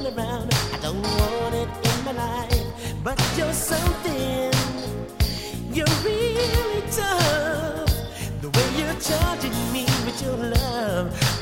around. I don't want it in my life, but you're something. You're really tough. The way you're charging me with your love,